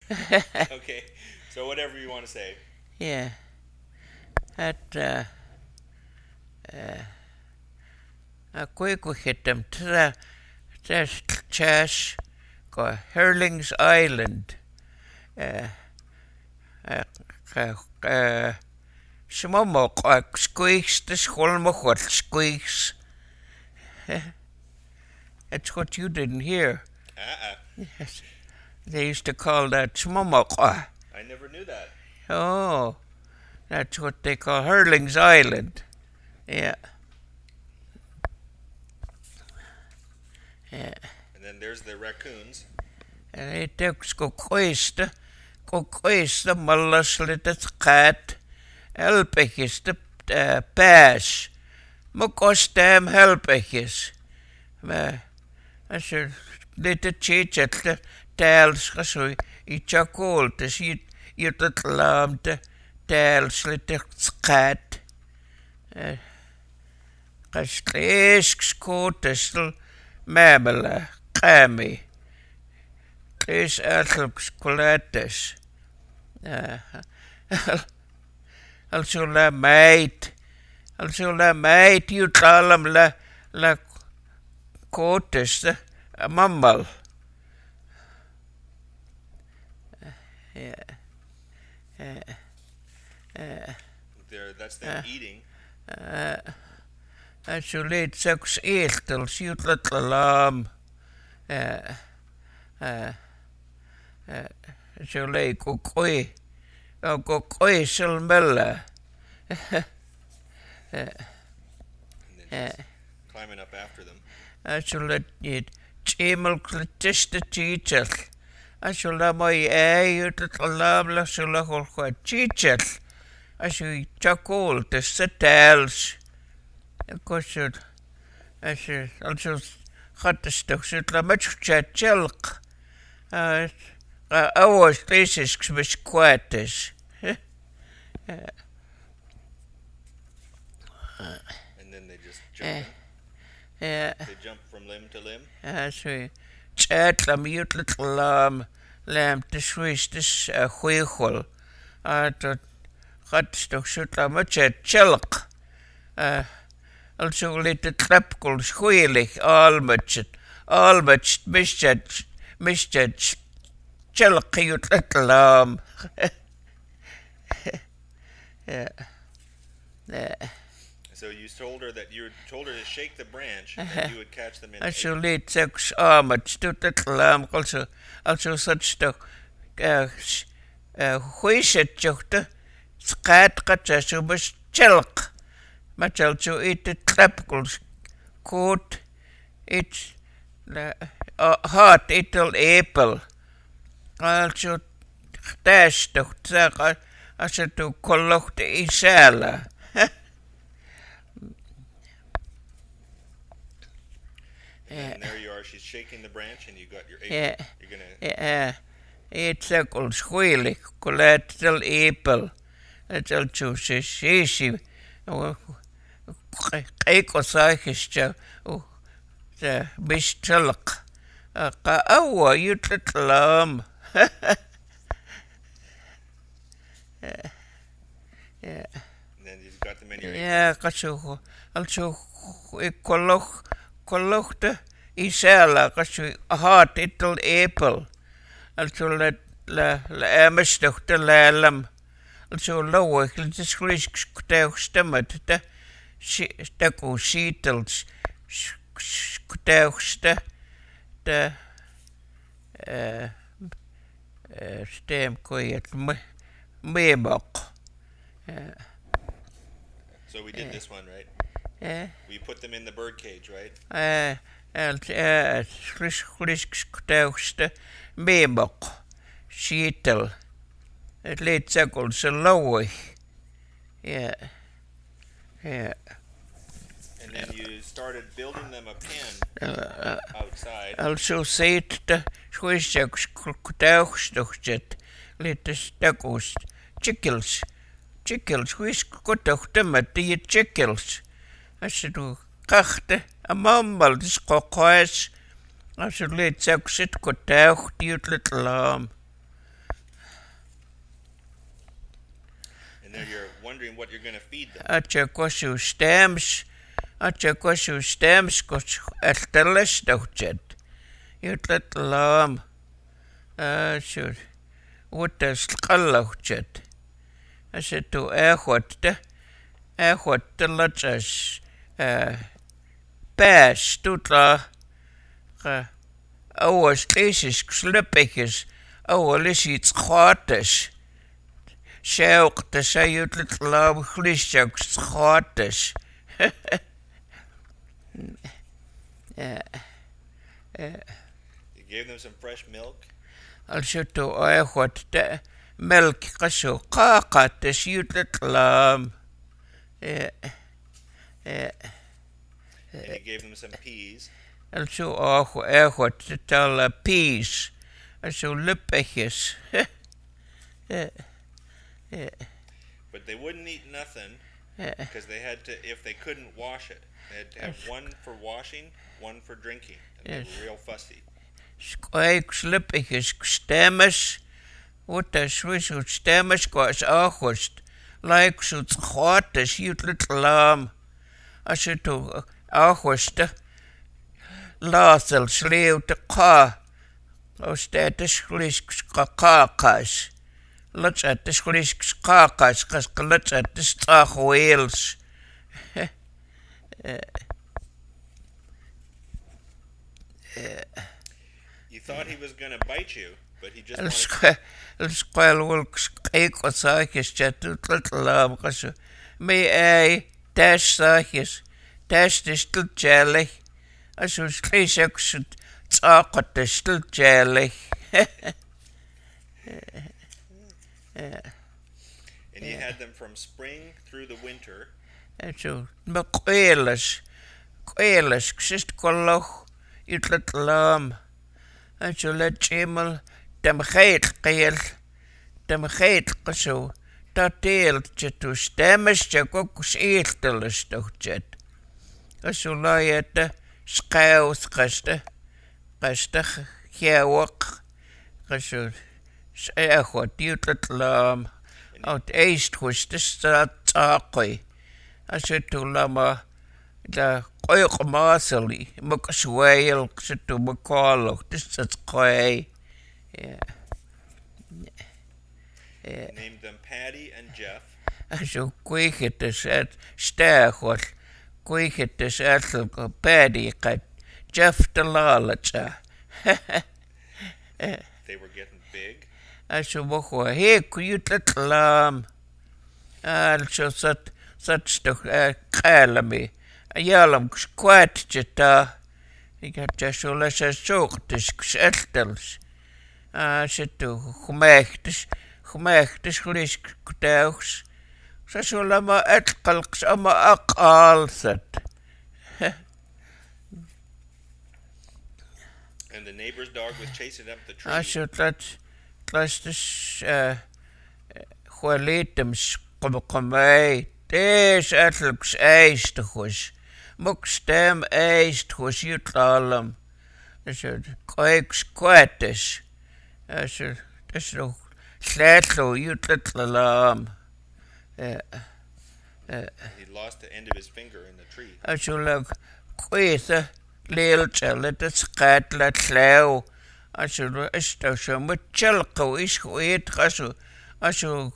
Okay, so whatever you want to say. Yeah. At a quick hit them to the chash go Hurling's Island. Uh, uh, Smomok squeaks the skolmok what squeaks. That's what you didn't hear. Yes. They used to call that smomok. I never knew that. Oh, that's what they call Hurling's Island. Yeah. Yeah. And then there's the raccoons. And it takes go quest mullas litet cat, helpetjes de paas. Mokostem helpetjes. Maar als je litet cheetjes de tails gesui, iets cool, dus je het lam de tails litet cat. Gestrees skootestel mebelen, kami. Is uitgespletters. Also la meid. Also la meid, you call him la coatus, a mumble. Yeah. There, that's them eating. Also leed seks echtels, you little lamb. So leed kukoi. Kukoi silmella. And then she's climbing up after them. Also let it chemel klitiste teacher. Also la moi you little lamb la so la holko teacher. Also chakol the setels. Of course, also gaat de stuk zit la met chelk. Ours places biscuites. And then they just jump. Yeah. They jump from limb to limb. So chat la mute little lamb de swish this huichel. Dat gaat stuk zit la met chelk. Also little trapkul schuilig all much misjudged chelk you little lamb. Yeah. So you told her to shake the branch, and then you would catch them in. Also lead six much to little lamb also such the huishet juchte skat katsa bus chelk. Much also eat the trapkul coat it's hot little apple. Also dash toch zeggen als je toe kolocht isela. And there you are. She's shaking the branch, and you got your apple. Yeah. You're gonna. Ja, het sekkel schuilig, collateral apple. Het also sisi. Kijk wat zeg je, de bistelk. Awa, je het lam. And then you've got them in your. Ja, also ik kolochte isela, also hot little apple. Also la emmerstoch de lalem. Also lowig, het is gelijk stemmet de stekko sietels skuteugste de stem koe het meebok. So we did this one, right? Ja. We put them in the bird cage, right? Gelijk skuteugste meebok. Sietel. Het leed sekkel zo lowig. Ja. Ja. And then you started building them a pen outside. Also seet de schuisjaks kutuigstochtjet. Leed de stekkels. Chickels. Schuis kutuigte met die chickels. Als je doe kachte. A mambal is kokoes. Als je leed seksit kutuigt die het little lam. And then you're wondering what you're going to feed them. Achakwashu stems cos elteles dochjet. Jutlet lam. Sure. What is kallochjet? I said to ehwat the lachas bass tutla. Owas leesjes slippiges. Owas iets gratis. Sjouk, de zei je het lam glisjok gratis. You gave them some fresh milk? Als je to wat de melk kaso kakat, de zie je het lam. And you gave them some peas? Als je wat de tala peas. Als je lippiges. But they wouldn't eat nothing because they had to, if they couldn't wash it, they had to have one for washing, one for drinking. And they were real fussy. Slippig stemmes, what a Swiss stemmes was August, like so hot as you little lamb. I said to August, Lathel slew the car, or status kakas. Let's at the schlisk kakas, cause let's at the stock whales. You thought he was going to bite you, but he just wanted to... Squall will cake or sarkis chatut little lamb, cause me dash sarkis, dash the still jelly. I should should talk at the still jelly. And you had them from spring through the winter. And so, quailers, just colloch, you little lamb. And so let Jemel, dem geit, so, dat deelt je to stemmes, je kokus eerteles toch jet. En zo laat je de schouws, gewok, zo. What you little lamb out east was this talky. I said to Lama, the oil marsally, muckus whale, said to McCall, this is quay. Named them Patty and Jeff. I so quick it is at stare what quick it is at Paddy cut Jeff the Lalacha. They were getting big. I said, hey, could you little lamb? Also, such the call me. A yellow squat jetta. He got just so less as soaked this settles. I said to Humechtis, risk dogs. So lama at calks ama all set. And the neighbor's dog was chasing up the tree. I said that. Plus this Juanitums come this atlux eist was muk stem eist was you tallum. I said quite squatters. I said this no slatlo you little lamb. He lost the end of his finger in the tree. I said look quite little child let the scat let slow. I said, so much chalco is wait, I should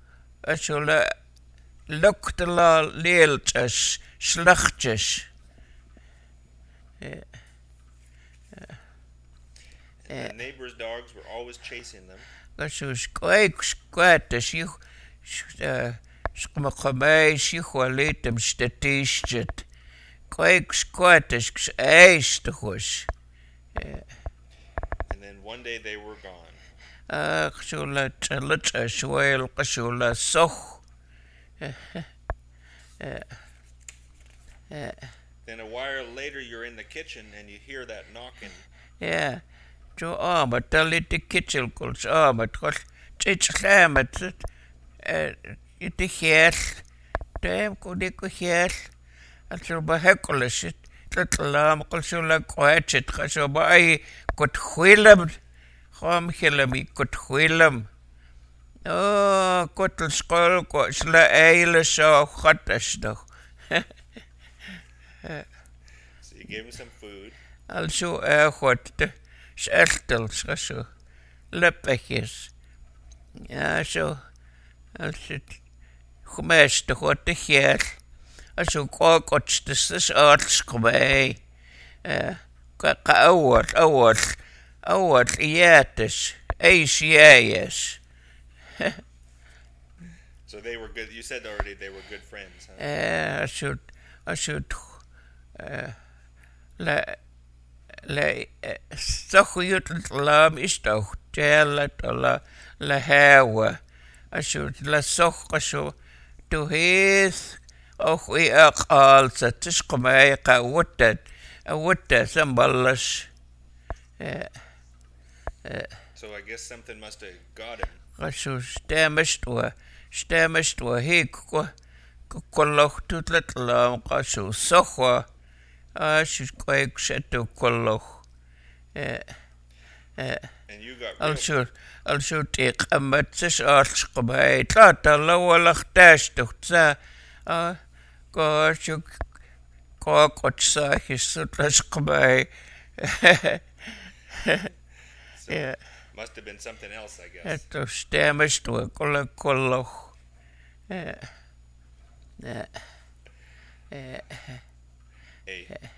look the little slachtes. The neighbor's dogs were always chasing them. I should quite squat as you skumacame, she will let them statistic. Quite squat as ice the horse. And then one day they were gone. So let's swell, so soch. Then a while later, you're in the kitchen and you hear that knocking. Yeah. So, but tell it the kitchen calls, but it's climate. It is here. Damn, could it go here? And so, by heckles it. Little lamb, so like quiet it, so by could wheel him. Home hillum, he could wheel him. Kotel skolko sla eile so khatasdo. So you gave him some food. Also goed seltels so lepetjes. Ja so als het gemeste goed te geer. Also kokotjes is artskomei. Awat iates. ACAS. So they were good. You said already they were good friends. Huh? I should stochjut lam is toch tellet la hawe. I should la soch so to his och we al het is komai ka wuttet symbols. So I guess something must have got him. So stemest wa he kolloch tutlet lam so sochwa. She's quite set to kolloch. And you got Also take a matches arts komai. Tata lawalach dash to sa. Gosh, you cockot sa his sutlas komai. Yeah. Must have been something else, I guess. Eto stemest wa kolloch. Hey.